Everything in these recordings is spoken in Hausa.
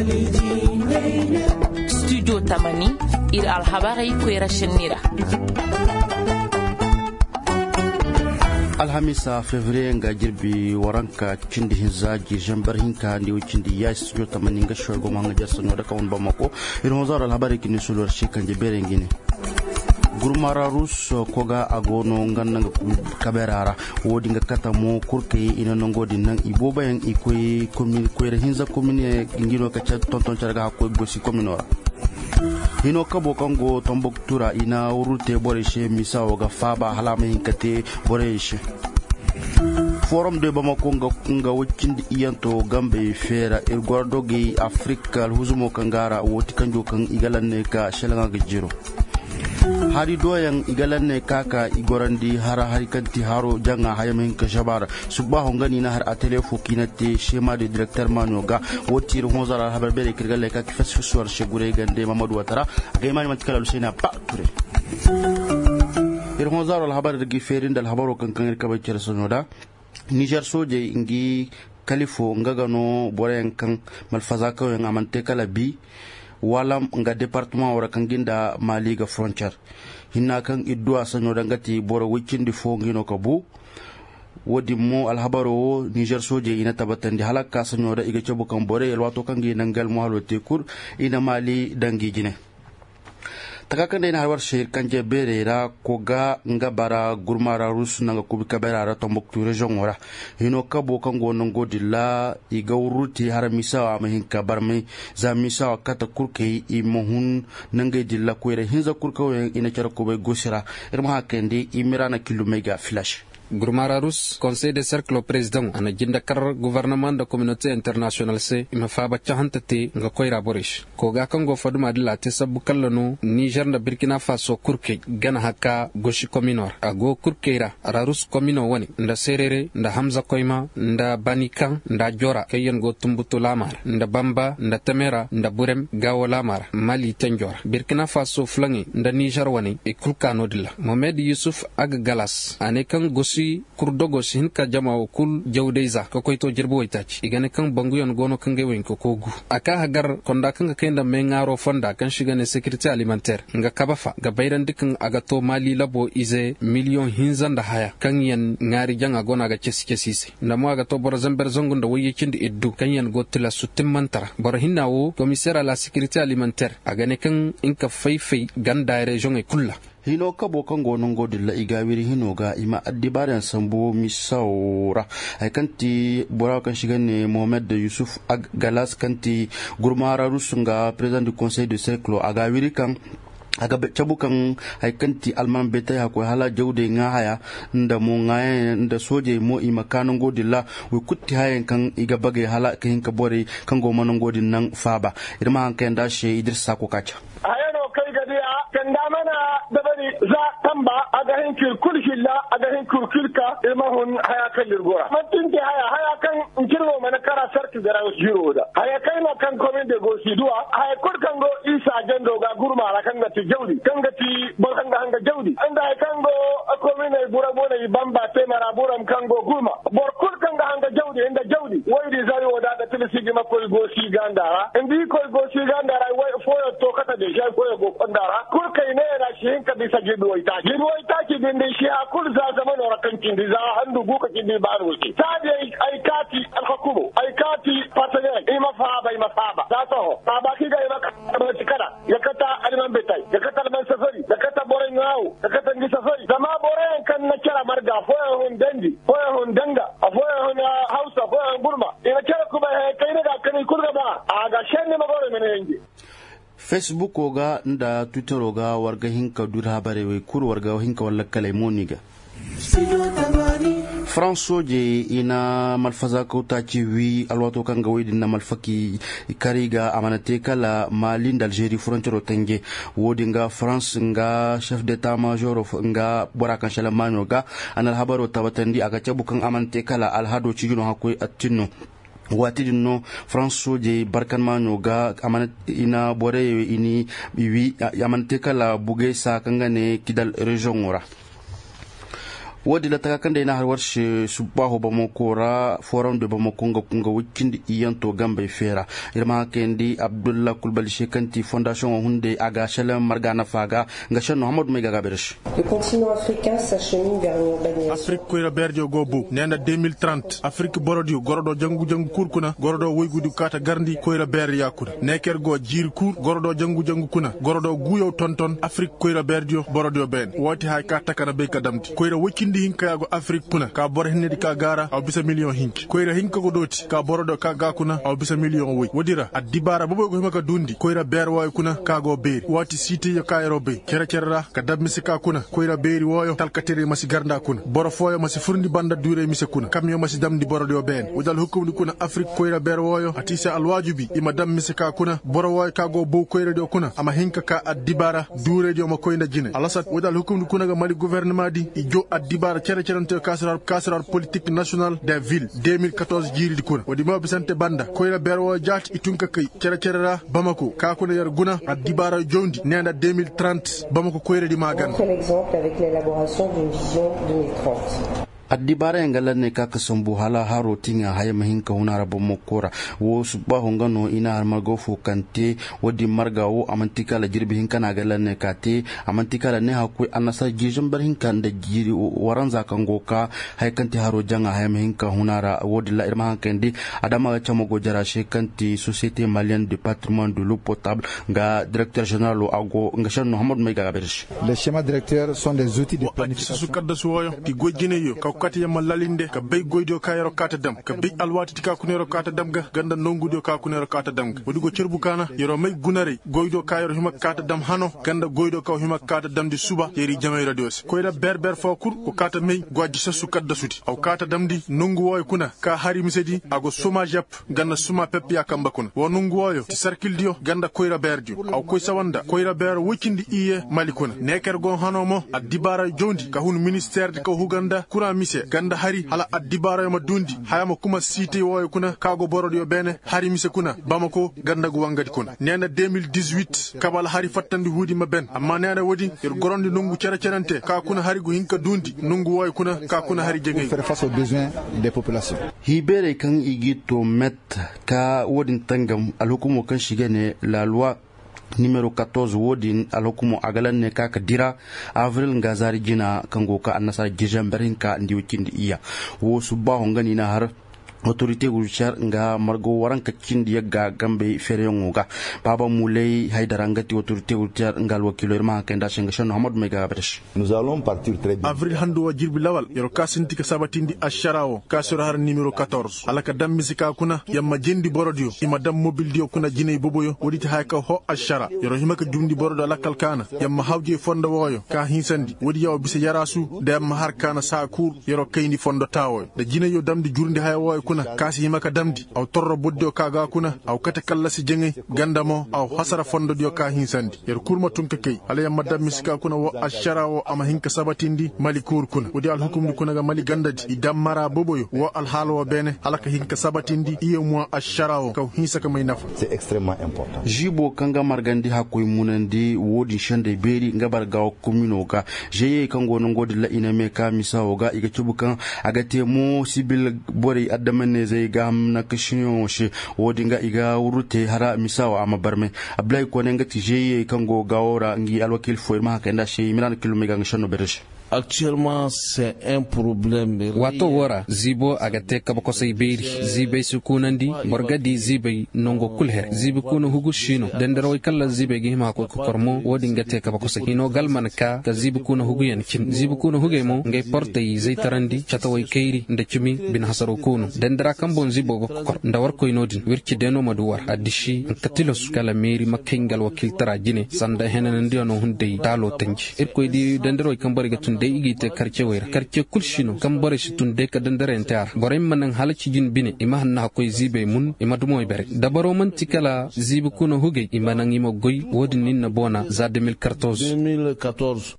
studio tamani ir alhabari kwera shenira alhamisa fevrier nga jirbi waranka cindi hinzaji jambar hinka ndi cindi ya studio tamani nga shogo manga jasno da kawon bamako iron zara alhabari kini sulur shikanje berengine gurmara rus koga agono nganna kaberara wodi nga katamo kurke ina nongodi nan iboba yang ikoy commune koyre hinza commune ngino ka cha tonton charga ko gosi communora hino kabo kango tombok tura ina urute boreshe misawo ga faba halama hinkate boreshe forum de bamako nga wacindi iyanto gambe fera irgordoge afrika huzumo kangara woti kanjo kan igalanne ka shelanga gejiro hari doyan igalanne kaka igorandi hara harikanti haro janga hayamin ka shabara subaho ngani na har atelefo kinate shema de directeur manoga wotir honzara habar bere kirgalle ka kifasfuswar shegure gande mamadou watara gaymani matkala lusena pa ture honzara habar de giferin dal habaro kankan ka bacere sonoda Niger soje ingi kalifo ngagano boren kan malfazaka yang amante kala bi walam nga département wara kanginda mali ga frontière hinna kan idwa sanyo dangati boro wikindi fo ngino kabu wodi mo alhabaro Niger soje ina tabatandi halaka sanyo da iga cebu kan bore elwato kangi nangal mo halote kur ina mali dangi jine takakande ina harwar shir kanje berera koga nga bara gurmara rus nanga kubika berara tomboktu region wara hino kabo kango nongo dilla iga uruti haramisa amahinka barme za misa kata kurke imohun nanga dilla kwere hinza kurka ina chara kobe gosira irma hakende imirana kilomega flash Gurmara Rus, Conseil de cercle président, ana jinda kar gouvernement de communauté internationale se ima faba chahantati nga koira borish. Koga kango faduma dila te sabu kallano Niger na Burkina Faso kurke gana haka goshi kominor. Ago kurkeira ara Rus komino wani nda serere, nda Hamza Koima, nda Banikan, nda Jora kayen go tumbutu lamar, nda Bamba, nda Temera, nda Burem gawo lamar, Mali tenjora. Burkina Faso flangi nda Niger wani e kulkano dila. Mohamed Yusuf Ag Galas, ane kan goshi kurdogo sin ka jama'o kul jawdeiza ko koyto jirbo itaci igane kan banguyon gono kan gewen ko kogu aka hagar konda kan kenda mengaro fonda kan shiga ne sécurité alimentaire nga kabafa ga bayran dikin aga to mali labo ize million hinzan da haya kan yan ngari janga gona ga cesi ndamo aga to bor zamber zongun da waye kindi iddu kan yan gotila sutim mantara bor hinnawo commissaire à la sécurité alimentaire aga ne kan inka faifai ganda region e kulla hino kabo kango nongo dilla igawiri hino ga ima addibaran sambo misaura ay kanti bora kan shigane Mohamed Yusuf Ag Galas kanti gurmara rusunga président du conseil de cercle agawiri kan aga cabukan haikanti alman beta ya ko hala jawde nga haya nda mo ngaye nda soje mo imakano godilla we kutti hayen kan iga bage hala kan ka bore kan go manon godin nan faba irma hankan da she Idrissa ko kacha ayano kai gadiya kan da mana da bari za tamba aga hinkir kulhilla aga hinkir kulka irma hon haya kan lirgora matin ke haya kan kirwo mana kara sarki gara jiro da haya kai na kan komen de go sidua haya kurkan go isa jando ga gurma kan ga jawdi kanga ti bor kanga hanga jawdi anda kango komine bura bona bamba te mara buram kango gulma bor kul kanga hanga jawdi enda jawdi waydi zari woda da tilisi gima koy gosi gandara indi koy gosi gandara way foyo to kata de jay foyo go kandara kul kay ne na shi hinka bisa gido ita ki dinde shi akul za zaman rakan kindi za handu guka kindi ba ruki sabe ai kati alhukumu ai kati patane ima faba za to ba ki ga ima kada ya kata alman betai da katar man safari da katar boren yawo da katar gi safari zama boren kan na kira marga foya hun dandi foya hun danga a foya hun hausa foya hun burma ina kira kuma kai ne da kan kurga ba a ga shenni magore mene yange Facebook oga nda Twitter oga warga hinka dura barewe kur warga hinka walla kale moniga France je ina malfaza ko ta ci wi alwato kan ga waydi na malfaki kariga amanate kala Mali d'Algérie frontière tange wodi nga France nga chef d'état major nga boraka shalamano ga anal habaro tabatandi aga cabukan amanate kala alhado ci gino hakoy attinno wati no France je barkan mano ga amanat ina bore ini wi amanate kala bugay sa kangane kidal region ora wadi la taka kande na harwar shi subaho bamokora forum de bamokonga kunga wikindi iyanto gambay fera irma kendi Abdullah Kulbali shekanti fondation hunde aga shalam margana faga ngashan Muhammad Mega Gaberesh. Le continent africain s'achemine vers une urbanisation. Afrique ko berjo gobu nenda 2030 Afrique borodio gorodo jangu kurkuna gorodo woygudu kata garndi ko ber yakuri neker go jir kur gorodo jangu kuna gorodo guyo tonton Afrique ko berjo borodio ben woti hay ka takana be kadamti ko wikindi hinka yago Afrique kuna ka bor hinedi ka gara aw bisa million hinki ko hinka go doti ka borodo ka ga kuna aw bisa million woy wodira adibara bobo go himaka dundi ko ber woy kuna ka go beeri woti site yo ka erobe kera ka dabmisi ka kuna ko beeri woyo talkatere masi garnda kuna boro foyo masi furndi banda dure mise kuna kamyo masi damdi borodio ben wodal hukum kuna Afrique ko ber woyo atisa alwajubi ima dammise ka kuna boro woy ka go bo ko radio kuna ama hinka ka adibara dure jo ma ko ina jine alasat wodal hukum kuna ga mali gouvernement di ijo adibara cerante kasrar politique nationale des villes 2014 jiri di kuna wodi ma bisante banda ko ina ber woyo jati itunka kay cerera Bamako ka kuna yar guna adibara jondi nenda 2030 Bamako ko di magan l'exemple avec l'élaboration d'une vision 2030. adibara yangala ne ka kasumbu hala haro tinga haya mahinka hunara bomokora wo suba hongano ina harmago fukante wodi marga wo amantika la jirbi hinka na gala ne kate amantika la ne hakui anasa jijin bar hinka da jiri waranza kangoka haykante haro janga haya mahinka hunara wodi la irma hankandi adama chamo go jara shekanti société malienne du patrimoine de l'eau potable nga directeur général ago ngashan Muhammad Mega Gaberesh. Les schémas directeurs sont des outils de planification kati yamma lalinde ka bay goydo kayro kata dam ka bay alwati tika kunero kata dam ga ganda nongudo ka kunero kata dam wodi go cerbu kana yoro may gunare goydo kayro hima kata dam hano ganda goydo ka hima kata dam di suba yeri jamay radios koyda berber fokur ko kata may gwaji sasu kadda suti aw kata dam di nongu woy kuna ka hari misedi ago suma jap ganda suma peppi akamba kuna wo nongu woyo ti circle dio ganda koyra berjo aw koy sawanda koyra ber wikindi iye malikuna neker gon hano mo adibara jondi ka hun ministère di ko huganda kura ganda hari hala adibara ma dundi hayama kuma site woy kuna kago borodio bene hari mise kuna Bamako ganda go wangadi kuna nena 2018 kabal hari fattandi hudi ma ben amma nena wodi yer gorondi nungu cerante ka kuna hari go hinka dundi nungu woy kuna ka kuna hari jegey faire face aux besoins des populations hibere kan igito met ka wodin tangam alhukumo kan shigane la loi numéro 14 wodin alhukumo agalan ne ka dira avril ngazari jina kango ka annasa jijamberin ka ndi wikindi iya wo suba hongani na har autorité gouvernementale nga margo waranka cindi ga gambe fereyonga baba mulay haydarangati autorité gouvernementale ngal wakilo irma kenda shengashan Muhammad Mega Gaberesh. Nous allons partir très bien. Avril hando wajirbi lawal yoro kasinti ka sabatindi asharao kasura har numéro 14 alaka dam misika kuna yamma jendi borodio ima dam mobile dio kuna jinay boboyo woditi hayka ho ashara yoro himaka jumdi borodo lakal kana yamma hawje fondo woyo ka hinsandi wodi yaw bisa yarasu dem har kana sakur yoro kayni fondo tawo de jinay yo damdi jurndi hay woyo kuna kasi himaka damdi aw torro boddo kaga kuna aw kata kallasi jenge gandamo aw hasara fondo dio ka hinsandi yer kurma tunka kay ala yamma dam misika kuna wo ashara wo ama hinka sabatindi mali kur kuna wodi al hukum kuna ga mali gandadi idam mara boboyo wo al halo bene alaka hinka sabatindi iyo mo ashara wo ka hinsa ka may nafa c'est extrêmement important jibo kanga margandi hakoy munandi wodi shande beri ngabar gaw commune ga jeye kango no ngodi la iname ka misawo ga iga tubukan agate mo sibil bori adamane zai ga na kishiyo shi wodi nga iga urute hara misawo ama barme ablay ko ne ngati jeye kango gawora ngi alwakil fo ma ka nda shi milan kilomega ngshano beresh. Actuellement, c'est un problème. Wato wara zibo agate kabakosai beri zibe sukunandi borgadi zibe nongo kulher zibe kuno hugushino dendero kala zibe gihima ko kormo wodi ngate kabakosai hino galman ka zibe kuno huguyan kin zibe kuno hugemo ngay porte zai tarandi chatawai kairi ndechimi bin hasaro kuno dendera kambon zibo go kor ndawar ko inodin wirki deno maduwar adishi katilos kala meri makingal wakil tarajine sanda henan ndiyo no hunde dalo tanji irko di dendero kambari gatun dai igite karce wayra karce kulshino kan bare shi tunde ka dandare entar bare manan halaki jin bine ima hanna koy zibe mun ima dumo ibere dabaro man tikala zibe kuno huge ima nan ima goy wodi ninna bona za 2014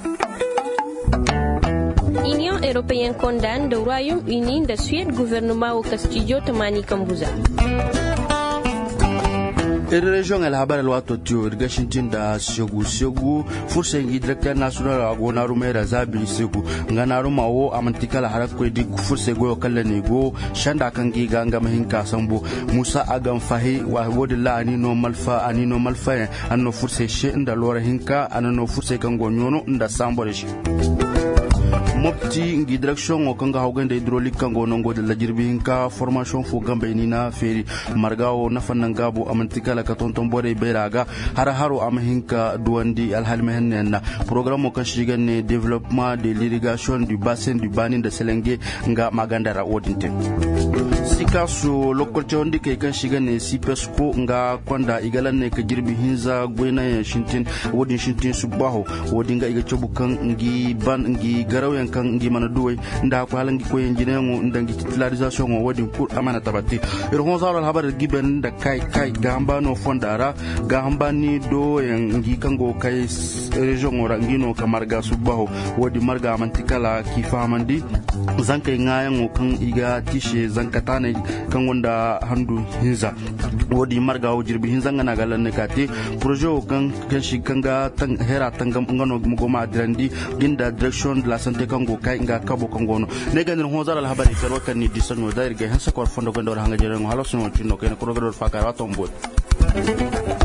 Union européenne condamne le Royaume-Uni de Suède gouvernement au Castillo Tamani Kambuza. région el habar el wato tio irgashintin da segu furse ngi directeur national agona rumera zabi segu ngana rumawo amantikala harakko di furse go kala ne go shanda kan gi ganga mahinka sambo musa agam fahi wa wodilla ani no malfa anno furse she inda lora hinka anno furse kan go nyono inda sambo de shi mopti ngi direction o kanga hawgande hydraulique kango nongo de la jirbinka formation fo gambe ni na feri margawo na fannan gabo amantikala ka tonton bore beraga haro amhinka duwandi alhalmehen programme kan shigane développement de l'irrigation du bassin du Bani de Selenge nga magandara odinte sikasu lokolto ndike kan shigane sipesco nga kwanda igalanne ka jirbi hinza goyna shintin wodin shintin subaho wodinga iga chobukan ngi ban ngi garawen kan ngi mana duway nda ko halangi ko yenjinengo ndangi titularisation o wodi pour amana tabati iro honzaro habar giben da kai gamba no fondara gamba ni do ngi kango kai region ora ngino kamarga subaho wodi marga amantikala ki famandi zanka ngayango kan iga tishe zankatane kan wanda handu hinza wodi marga o jirbi hinza ngana galanne kate projet kan shi kanga tan hera tangam ngano mugoma dirandi ginda direction de la santé kango kai nga kabo kangono ne ganin hozar al habari karo kan ni disanyo dair ga hansa ko fondo gondo hanga jere ngo halo suno tinno ken ko godo fakara tombo